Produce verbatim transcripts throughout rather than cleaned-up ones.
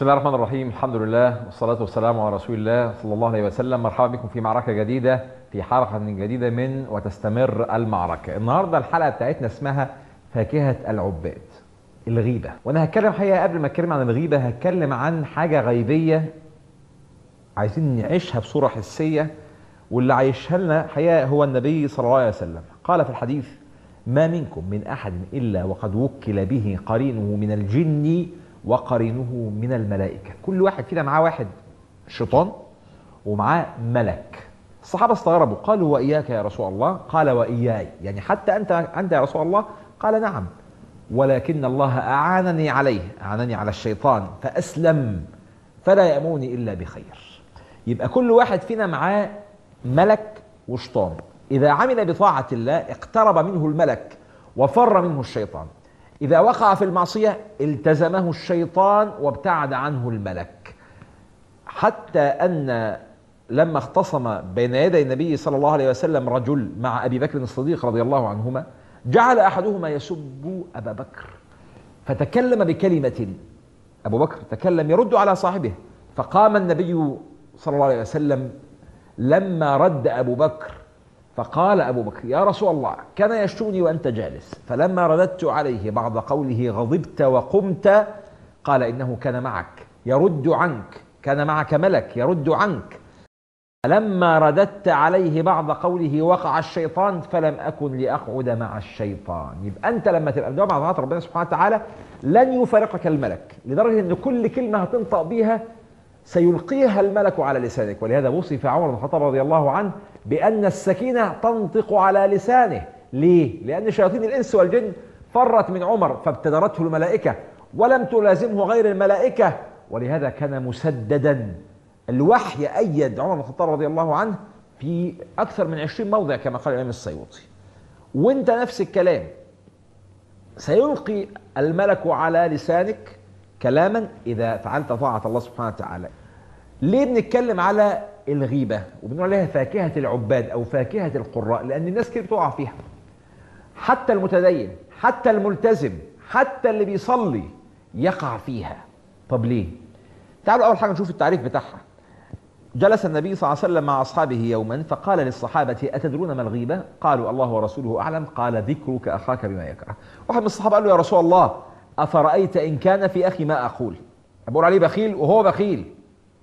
بسم الله الرحمن الرحيم. الحمد لله والصلاة والسلام على رسول الله صلى الله عليه وسلم. مرحبا بكم في معركة جديدة، في حلقة جديدة من وتستمر المعركة. النهاردة الحلقة بتاعتنا اسمها فاكهة العباد، الغيبة. وانا هتكلم حقيقة قبل ما اتكلم عن الغيبة هتكلم عن حاجة غيبية عايزين نعيشها بصورة حسية، واللي عايشها لنا حقيقة هو النبي صلى الله عليه وسلم. قال في الحديث: ما منكم من أحد إلا وقد وكل به قرينه من الجن وقرينه من الملائكة. كل واحد فينا معاه واحد شيطان ومعاه ملك. الصحابة استغربوا، قالوا: وإياك يا رسول الله؟ قال: وإياي، يعني حتى أنت أنت يا رسول الله؟ قال: نعم، ولكن الله أعانني عليه، أعانني على الشيطان فأسلم، فلا يأموني إلا بخير. يبقى كل واحد فينا معاه ملك وشيطان، إذا عمل بطاعة الله اقترب منه الملك وفر منه الشيطان، إذا وقع في المعصية التزمه الشيطان وابتعد عنه الملك. حتى أن لما اختصم بين يدي النبي صلى الله عليه وسلم رجل مع أبي بكر الصديق رضي الله عنهما، جعل أحدهما يسب أبا بكر فتكلم بكلمة، أبو بكر تكلم يرد على صاحبه، فقام النبي صلى الله عليه وسلم لما رد أبو بكر فقال أبو بكر: يا رسول الله، كان يشتمني وأنت جالس، فلما رددت عليه بعض قوله غضبت وقمت. قال: إنه كان معك يرد عنك، كان معك ملك يرد عنك. فلما رددت عليه بعض قوله وقع الشيطان، فلم أكن لأقعد مع الشيطان. يبقى أنت لما تبقى مع طاعة ربنا سبحانه وتعالى لن يفارقك الملك، لدرجة أن كل كلمة هتنطق بيها سيلقيها الملك على لسانك. ولهذا وصف عمر بن الخطاب رضي الله عنه بأن السكينة تنطق على لسانه. ليه؟ لأن شياطين الإنس والجن فرت من عمر فابتدرته الملائكة ولم تلازمه غير الملائكة، ولهذا كان مسددا. الوحي أيد عمر بن الخطاب رضي الله عنه في أكثر من عشرين موضع كما قال الإمام السيوطي. وانت نفس الكلام، سيلقي الملك على لسانك كلاما إذا فعلت طاعة الله سبحانه وتعالى. ليه بنتكلم على الغيبة وبنقول عليها فاكهة العباد أو فاكهة القراء؟ لأن الناس كتير بتقع فيها، حتى المتدين، حتى الملتزم، حتى اللي بيصلي يقع فيها. طب ليه؟ تعالوا أول حاجة نشوف التعريف بتاعها. جلس النبي صلى الله عليه وسلم مع أصحابه يوما فقال للصحابة: أتدرون ما الغيبة؟ قالوا: الله ورسوله أعلم. قال: ذكرك أخاك بما يكره. واحد من الصحابة قال له: يا رسول الله، أفرأيت إن كان في أخي ما أقول؟ أقول عليه بخيل وهو بخيل.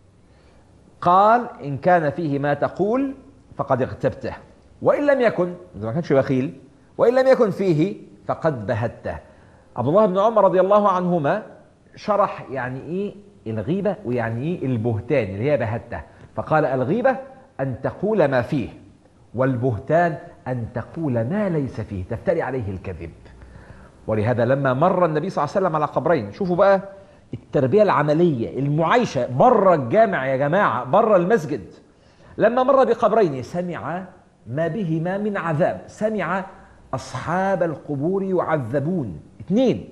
قال: إن كان فيه ما تقول فقد اغتبته، وإن لم يكن، إذا ما كانش بخيل، وإن لم يكن فيه فقد بهته. عبد الله بن عمر رضي الله عنهما شرح يعني إيه الغيبة ويعني إيه البهتان اللي هي بهته، فقال: الغيبة أن تقول ما فيه، والبهتان أن تقول ما ليس فيه، تفتري عليه الكذب. ولهذا لما مر النبي صلى الله عليه وسلم على قبرين، شوفوا بقى التربية العملية المعايشة بره الجامع يا جماعة، بره المسجد. لما مر بقبرين سمع ما بهما من عذاب، سمع أصحاب القبور يعذبون، اثنين،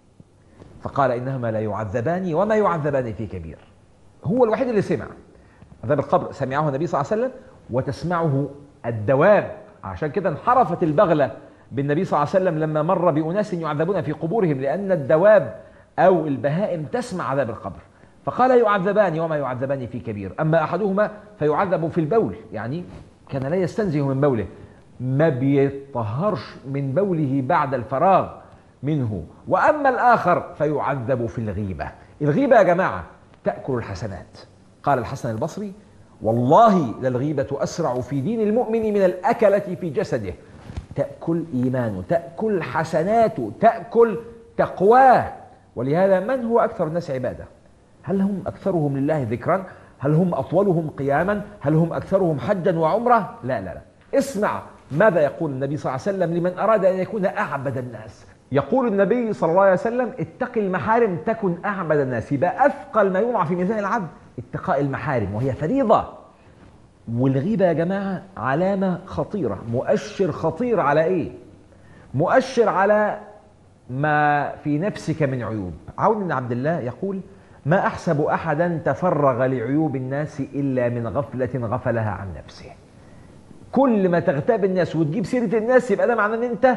فقال: إنهما لا يعذبان وما يعذبان في كبير. هو الوحيد اللي سمع عذاب القبر، سمعه النبي صلى الله عليه وسلم وتسمعه الدواب. عشان كده انحرفت البغلة بالنبي صلى الله عليه وسلم لما مر بأناس يعذبون في قبورهم، لأن الدواب أو البهائم تسمع عذاب القبر. فقال: يعذبان وما يعذبان في كبير، أما أحدهما فيعذب في البول، يعني كان لا يستنزه من بوله، ما بيطهرش من بوله بعد الفراغ منه، وأما الآخر فيعذب في الغيبة. الغيبة يا جماعة تأكل الحسنات. قال الحسن البصري: والله للغيبة أسرع في دين المؤمن من الأكلة في جسده. تأكل إيمانه، تأكل حسناته، تأكل تقواه. ولهذا من هو أكثر الناس عبادة؟ هل هم أكثرهم لله ذكرا؟ هل هم أطولهم قياما؟ هل هم أكثرهم حجا وعمرة؟ لا لا لا. اسمع ماذا يقول النبي صلى الله عليه وسلم لمن أراد أن يكون أعبد الناس. يقول النبي صلى الله عليه وسلم: اتق المحارم تكن أعبد الناس. يبقى أثقل ما يوضع في ميزان العبد اتقاء المحارم، وهي فريضة. والغيبة يا جماعة علامة خطيرة، مؤشر خطير على إيه؟ مؤشر على ما في نفسك من عيوب. عون بن عبد الله يقول: ما أحسب أحدا تفرغ لعيوب الناس إلا من غفلة غفلها عن نفسه. كل ما تغتاب الناس وتجيب سيرة الناس يبقى ده معناه أن أنت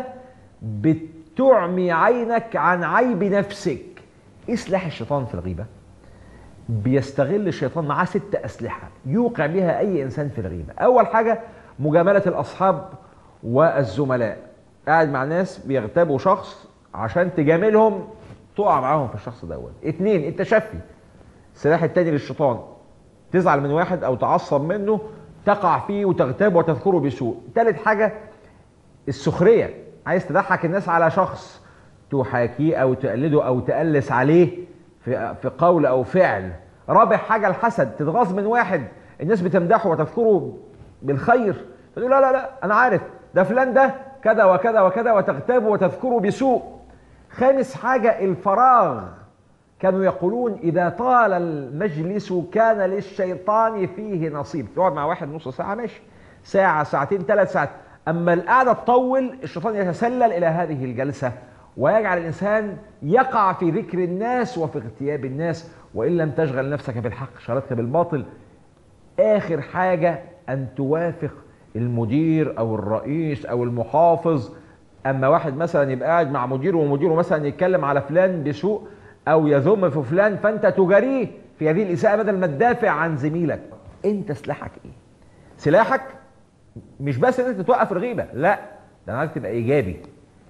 بتعمي عينك عن عيب نفسك. إيه سلاح الشيطان في الغيبة؟ بيستغل الشيطان معاه ست أسلحة يوقع بها أي إنسان في الغيبة. أول حاجة مجاملة الأصحاب والزملاء، قاعد مع ناس بيغتابوا شخص عشان تجاملهم تقع معاهم في الشخص دوت. اتنين التشفي، السلاح التاني للشيطان، تزعل من واحد أو تعصب منه تقع فيه وتغتابه وتذكره بسوء. تالت حاجة السخرية، عايز تضحك الناس على شخص تحاكيه أو تقلده أو تقلس عليه في في قول أو فعل. رابع حاجة الحسد، تتغاظ من واحد الناس بتمدحه وتذكره بالخير تقول لا لا لا أنا عارف ده فلان ده كذا وكذا وكذا وتغتابه وتذكره بسوء. خامس حاجة الفراغ، كانوا يقولون إذا طال المجلس كان للشيطان فيه نصيب. تقعد مع واحد نص ساعة ماشي، ساعة ساعتين ثلاث ساعات، أما القعدة تطول الشيطان يتسلل إلى هذه الجلسة ويجعل الإنسان يقع في ذكر الناس وفي اغتياب الناس، وإن لم تشغل نفسك بالحق شغلتك بالباطل. آخر حاجة أن توافق المدير أو الرئيس أو المحافظ. أما واحد مثلا يبقى قاعد مع مديره ومديره مثلا يتكلم على فلان بسوء أو يذم في فلان، فأنت تجاريه في هذه الإساءة بدل ما تدافع عن زميلك. أنت سلاحك إيه؟ سلاحك مش بس أن أنت توقف الغيبة، لا ده أنا عايزك تبقى إيجابي،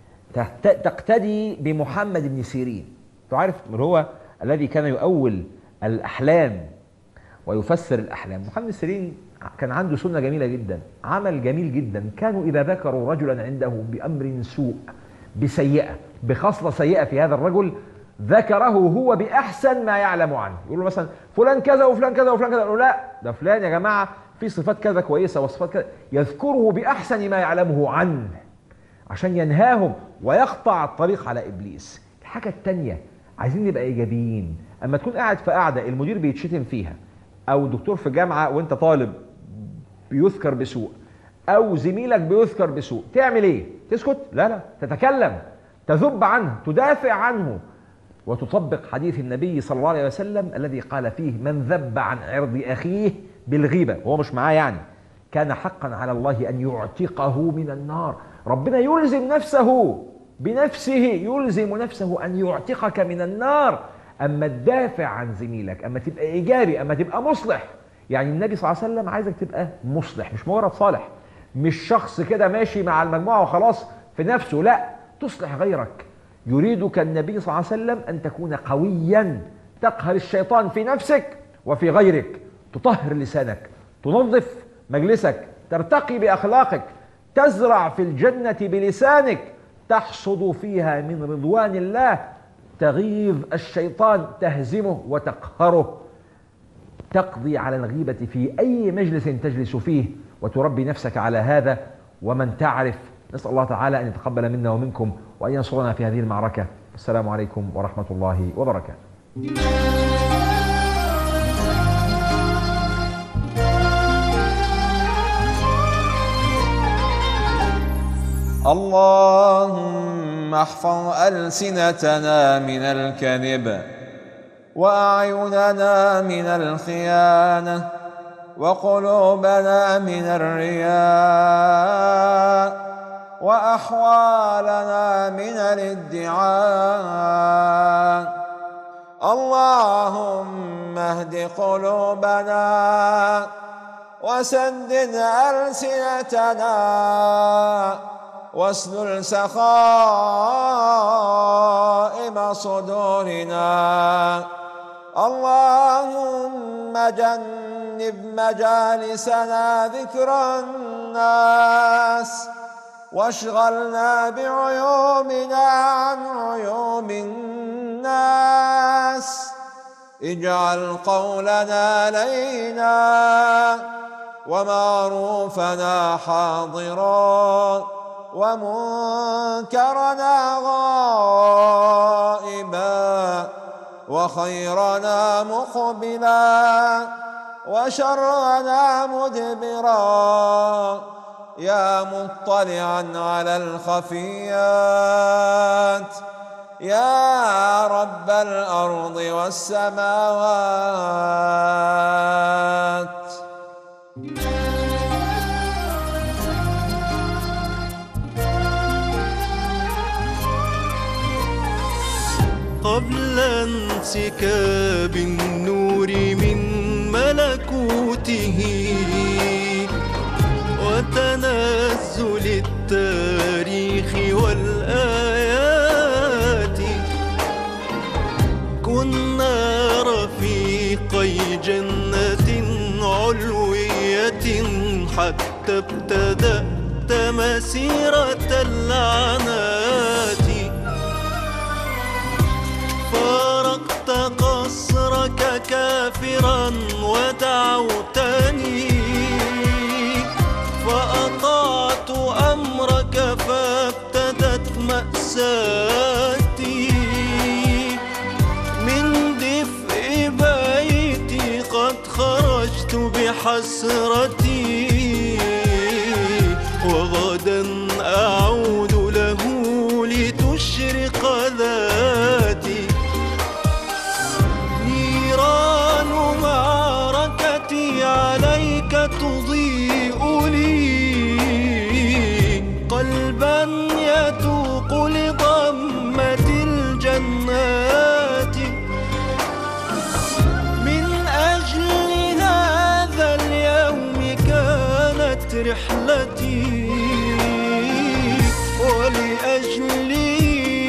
تقتدي بمحمد بن سيرين. تعرف من هو الذي كان يؤول الأحلام ويفسر الأحلام؟ محمد بن سيرين كان عنده سنة جميلة جدا، عمل جميل جدا. كانوا إذا ذكروا رجلا عنده بأمر سوء بسيئة بخصلة سيئة في هذا الرجل ذكره هو بأحسن ما يعلم عنه. يقول له مثلا فلان كذا وفلان كذا وفلان كذا، يقول له لا ده فلان يا جماعة في صفات كذا كويسة وصفات كذا، يذكره بأحسن ما يعلمه عنه عشان ينهاهم ويقطع الطريق على إبليس. الحاجة التانية عايزين نبقى إيجابيين. أما تكون قاعد في قاعدة المدير بيتشتم فيها، أو دكتور في جامعة وأنت طالب بيذكر بسوء، أو زميلك بيذكر بسوء، تعمل إيه؟ تسكت؟ لا لا، تتكلم، تذب عنه، تدافع عنه، وتطبق حديث النبي صلى الله عليه وسلم الذي قال فيه من ذب عن عرض أخيه بالغيبة وهو مش معاه يعني كان حقا على الله أن يعتقه من النار. ربنا يلزم نفسه بنفسه، يلزم نفسه أن يعتقك من النار. أما تدافع عن زميلك، أما تبقى إيجابي، أما تبقى مصلح. يعني النبي صلى الله عليه وسلم عايزك تبقى مصلح، مش مجرد صالح، مش شخص كده ماشي مع المجموعة وخلاص في نفسه، لا تصلح غيرك. يريدك النبي صلى الله عليه وسلم أن تكون قويا تقهر الشيطان في نفسك وفي غيرك، تطهر لسانك، تنظف مجلسك، ترتقي بأخلاقك، تزرع في الجنة بلسانك، تحصد فيها من رضوان الله، تغيظ الشيطان، تهزمه وتقهره، تقضي على الغيبة في أي مجلس تجلس فيه وتربي نفسك على هذا ومن تعرف. نسأل الله تعالى أن يتقبل منا ومنكم وأن ينصرنا في هذه المعركة. السلام عليكم ورحمة الله وبركاته. اللهم احفظ ألسنتنا من الكذب، وأعيننا من الخيانة، وقلوبنا من الرياء، وأحوالنا من الادعاء. اللهم اهد قلوبنا وسدد ألسنتنا واسلل سخائم صدورنا. اللهم جنب مجالسنا ذكر الناس، واشغلنا بعيوبنا عن عيوب الناس. اجعل قولنا لينا ومعروفنا حاضرا ومنكرنا غائبا، وخيرنا مقبلا وشرنا مدبرا، يا مطلعا على الخفيات، يا رب الأرض والسماوات. قبل على انسكاب النور من ملكوته وتنزل التاريخ والآيات. كنا رفيقي جنة علوية حتى ابتدأت مسيرة اللعنات. فارقت قصرك كافرا ودعوتني فأطعت أمرك فابتدت مأساتي. من دفء بيتي قد خرجت بحسرتي وغدا أعود له لتشرق ذاتي. نيران معركتي عليك تضيء لي قلبا يتوق لضمة الجنات. من أجل هذا اليوم كانت رحلتي ولأجلي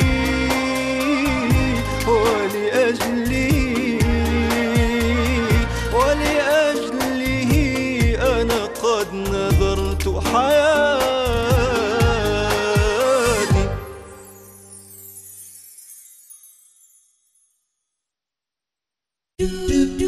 ولأجلي ولأجله أنا قد نذرت حياتي.